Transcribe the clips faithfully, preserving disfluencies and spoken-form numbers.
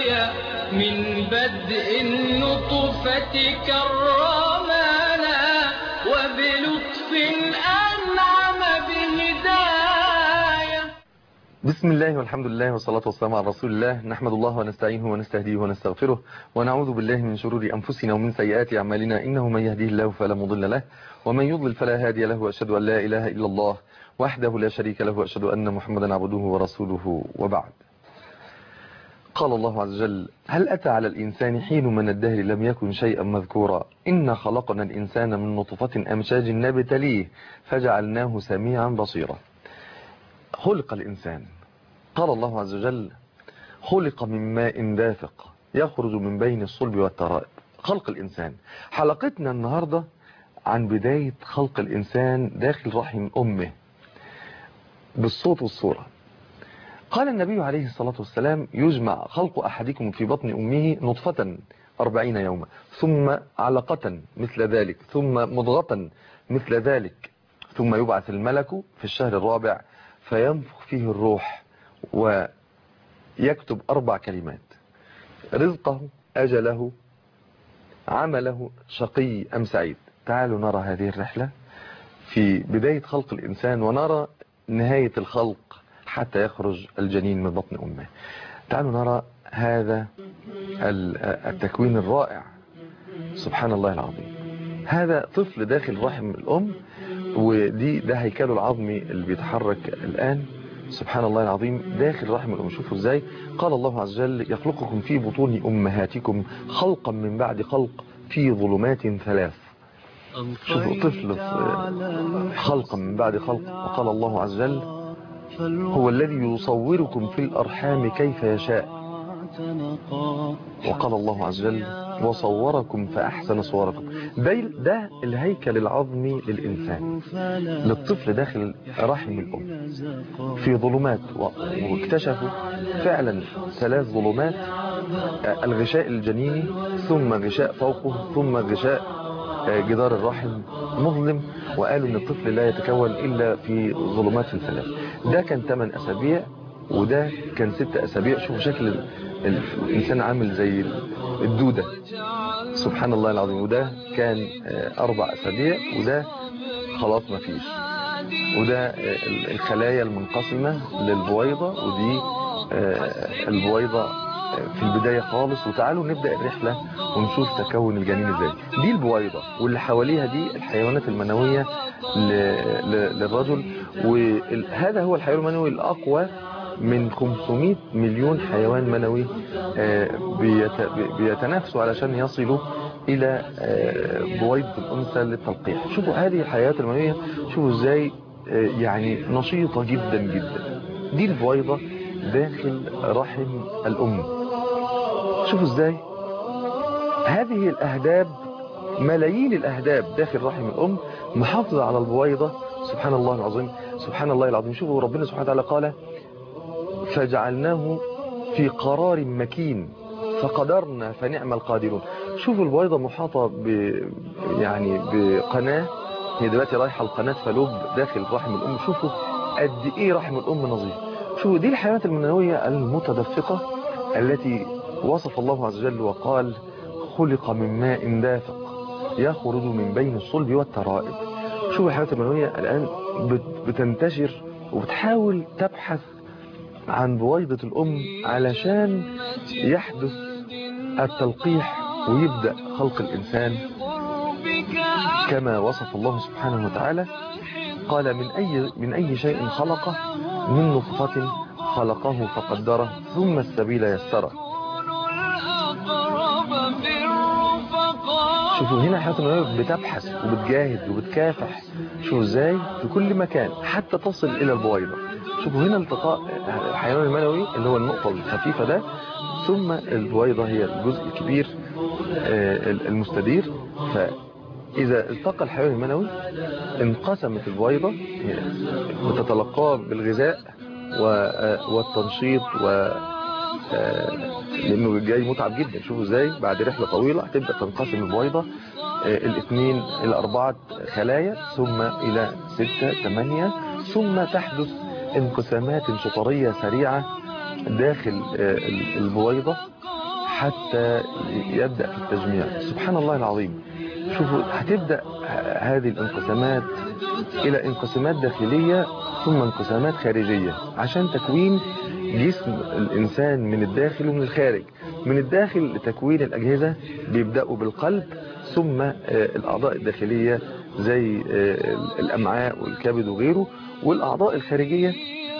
البداية من بدء النطفة كرمنا وبلطف أنعم بهداية. بسم الله والحمد لله والصلاة والسلام على رسول الله. نحمد الله ونستعينه ونستهديه ونستغفره ونعوذ بالله من شرور أنفسنا ومن سيئات أعمالنا، إنه من يهديه الله فلا مضل له ومن يضلل فلا هادي له، وأشهد أن لا إله إلا الله وحده لا شريك له، وأشهد أن محمدا عبده ورسوله، وبعد. قال الله عز وجل: هل أتى على الإنسان حين من الدهر لم يكن شيئا مذكورا إنا خلقنا الإنسان من نطفة أمشاج نبتليه فجعلناه سميعا بصيرا. خلق الإنسان، قال الله عز وجل: خلق من ماء دافق يخرج من بين الصلب والترائب. خلق الإنسان. حلقتنا النهاردة عن بداية خلق الإنسان داخل رحم أمه بالصوت والصورة. قال النبي عليه الصلاة والسلام: يجمع خلق أحدكم في بطن أمه نطفة أربعين يوما، ثم علقة مثل ذلك، ثم مضغة مثل ذلك، ثم يبعث الملك في الشهر الرابع فينفخ فيه الروح ويكتب أربع كلمات: رزقه، أجله، عمله، شقي أم سعيد. تعالوا نرى هذه الرحلة في بداية خلق الإنسان، ونرى نهاية الخلق حتى يخرج الجنين من بطن أمه. تعالوا نرى هذا التكوين الرائع. سبحان الله العظيم. هذا طفل داخل رحم الأم، ودي ده هيكله العظمي اللي بيتحرك الآن. سبحان الله العظيم. داخل رحم الأم شوفوا ازاي. قال الله عز وجل: يخلقكم في بطون أمهاتكم خلقا من بعد خلق في ظلمات ثلاث. شوفوا طفل خلقا من بعد خلق. وقال الله عز وجل: هو الذي يصوركم في الأرحام كيف يشاء. وقال الله عز وجل: وصوركم فأحسن صوركم. ده, ده الهيكل العظمي للإنسان، للطفل داخل رحم الأم في ظلمات. واكتشفوا فعلا ثلاث ظلمات: الغشاء الجنيني، ثم غشاء فوقه، ثم غشاء جدار الرحم مظلم. وقالوا ان الطفل لا يتكون الا في ظلمات ثلاث. ده كان ثمان اسابيع وده كان ست اسابيع. شوفوا شكل الانسان عامل زي الدودة. سبحان الله العظيم. وده كان اربع اسابيع، وده خلاص ما فيش. وده الخلايا المنقسمة للبويضة، ودي البويضة في البداية خالص. وتعالوا نبدأ الرحلة ونشوف تكون الجنين ازاي. دي البويضة، واللي حواليها دي الحيوانات المنوية للرجل. وهذا هو الحيوان المنوي الأقوى من خمسمائة مليون حيوان منوي بيتنافسوا علشان يصلوا إلى بويضة الأنثى للتلقيح. شوفوا هذه الحيوانات المنوية، شوفوا ازاي يعني نشيطة جدا جدا. دي البويضة داخل رحم الأم. شوفوا ازاي هذه الأهداب، ملايين الأهداب داخل رحم الأم محافظة على البويضة. سبحان الله العظيم. سبحان الله العظيم. شوفوا ربنا سبحانه وتعالى قال: فجعلناه في قرار مكين فقدرنا فنعم القادرون. شوفوا البويضة محاطة ب يعني بقناة. هي دلوقتي رايحة القناة فلوب داخل رحم الأم. شوفوا قد ايه رحم الأم نظيف. شوفوا دي الحيوانات المنوية المتدفقة التي وصف الله عز وجل وقال: خلق من ماء دافق يخرج من بين الصلب والترائب. شوفوا الحيوانات المنوية الآن بتنتشر وبتحاول تبحث عن بويضة الأم علشان يحدث التلقيح ويبدأ خلق الإنسان كما وصف الله سبحانه وتعالى. قال: من أي, من أي شيء خلقه، من نطفة خلقه فقدره ثم السبيل يسره. شوفوا هنا الحيوانات المنوية بتبحث وبتجاهد وبتكافح. شوفوا ازاي في كل مكان حتى تصل إلى البويضة. شوفوا هنا التقاء الحيوان المنوي اللي هو النقطة الخفيفة ده، ثم البويضة هي الجزء الكبير المستدير. فإذا التقى الحيوان المنوي انقسمت البويضة وتتلقاه بالغذاء والتنشيط، و لأنه جاي متعب جدا. شوفوا ازاي بعد رحلة طويلة هتبدأ تنقسم البويضة الاثنين إلى أربعة خلايا، ثم إلى ستة ثمانية، ثم تحدث انقسامات شطرية سريعة داخل البويضة. حتى يبدأ في التجميع. سبحان الله العظيم. شوفوا هتبدأ هذه الانقسامات إلى انقسامات داخلية ثم انقسامات خارجية عشان تكوين جسم الإنسان من الداخل ومن الخارج. من الداخل لتكوين الأجهزة بيبدأوا بالقلب، ثم الأعضاء الداخلية زي الأمعاء والكبد وغيره، والأعضاء الخارجية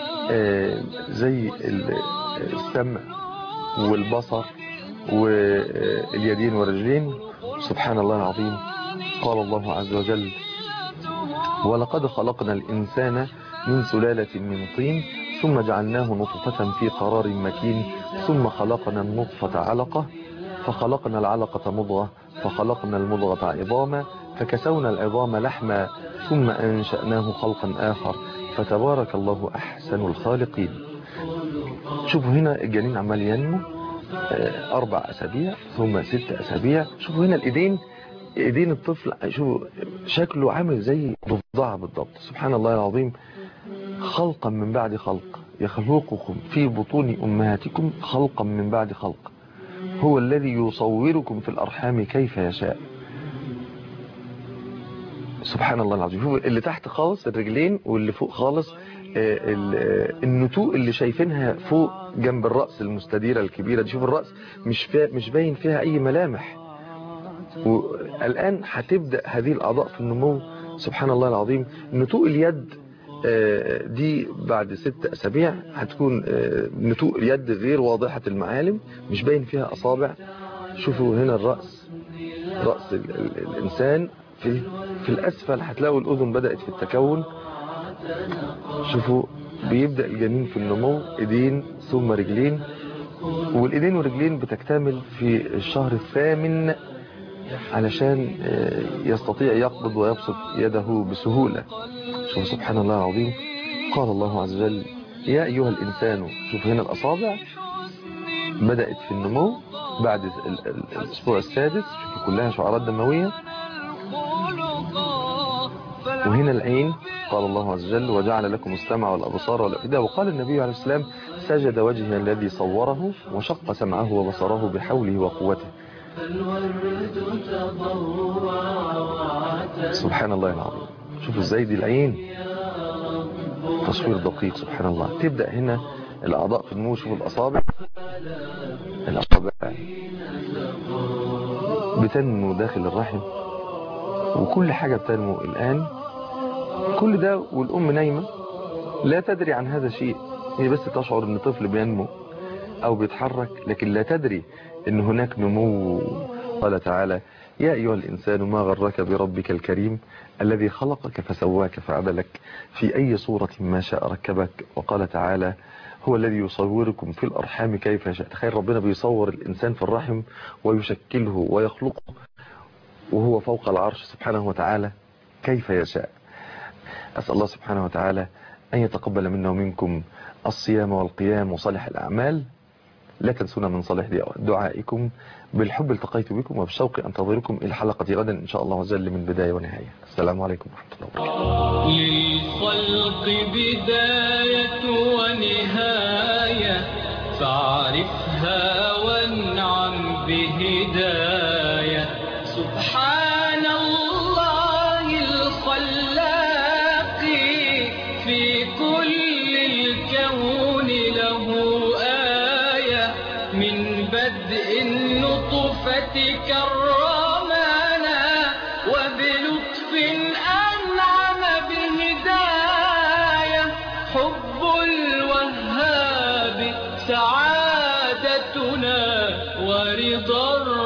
زي السمع والبصر واليدين والرجلين. سبحان الله العظيم. قال الله عز وجل: ولقد خلقنا الإنسان من سلالة من طين ثم جعلناه نطفة في قرار مكين ثم خلقنا النطفة علقة فخلقنا العلقة مضغة فخلقنا المضغة عظاما فكسونا العظام لحما ثم أنشأناه خلقا آخر فتبارك الله أحسن الخالقين. شوفوا هنا الجنين عمال ينمو أربع أسابيع ثم ست أسابيع. شوفوا هنا الإيدين، إيدين الطفل شوفوا شكله عامل زي ضفدعة بالضبط. سبحان الله العظيم. خلقا من بعد خلق يخلقكم في بطون أمهاتكم خلقا من بعد خلق هو الذي يصوركم في الأرحام كيف يشاء. سبحان الله العظيم. شوفوا اللي تحت خالص الرجلين واللي فوق خالص النتوء اللي شايفينها فوق جنب الرأس المستديرة الكبيرة دي. شوف الرأس مش مش باين فيها أي ملامح. والآن هتبدأ هذه الأعضاء في النمو. سبحان الله العظيم. نتوء اليد دي بعد ست أسابيع هتكون نتوء اليد غير واضحة المعالم، مش باين فيها أصابع. شوفوا هنا الرأس، رأس الإنسان في في الأسفل هتلاقوا الأذن بدأت في التكون. شوفوا بيبدأ الجنين في النمو، إيدين ثم رجلين، والإيدين والرجلين بتكتمل في الشهر الثامن علشان يستطيع يقبض ويبسط يده بسهولة. شوفوا سبحان الله العظيم. قال الله عز وجل: يا أيها الإنسان. شوف هنا الأصابع بدأت في النمو بعد الأسبوع السادس. شوفوا كلها شعارات دموية. وهنا العين. قال الله عز وجل: وجعل لكم السمع والأبصار والأفئدة. وقال النبي عليه السلام: سجد وجه الذي صوره وشق سمعه وبصره بحوله وقوته. سبحان الله العظيم. شوفوا ازاي دي العين تصوير دقيق. سبحان الله. تبدأ هنا الأعضاء في النمو. شوفوا الأصابع، الأصابع بتنمو داخل الرحم وكل حاجة بتنمو الآن. كل ده والأم نايمة لا تدري عن هذا الشيء. هي بس تشعر أن طفل بينمو أو بيتحرك لكن لا تدري أن هناك نمو. قال تعالى: يا أيها الإنسان ما غرك بربك الكريم الذي خلقك فسواك فعدلك في أي صورة ما شاء ركبك. وقال تعالى: هو الذي يصوركم في الأرحام كيف يشاء. تخيل ربنا بيصور الإنسان في الرحم ويشكله ويخلقه وهو فوق العرش سبحانه وتعالى كيف يشاء. أسأل الله سبحانه وتعالى أن يتقبل منا ومنكم الصيام والقيام وصالح الأعمال. لا تنسونا من صالح دعائكم. بالحب التقيت بكم وبالشوق أنتظركم إلى حلقة غدا إن شاء الله عز وجل من بداية ونهاية. السلام عليكم ورحمة الله وبركاته. للخلق بداية ونهاية فاعرفها وانعم بهداية. سبحان الله الخلاق في كل الكون له آية من بدء النطفة كرمنا وبلطف أنعم بهداية. حب الوهاب سعادتنا ورضا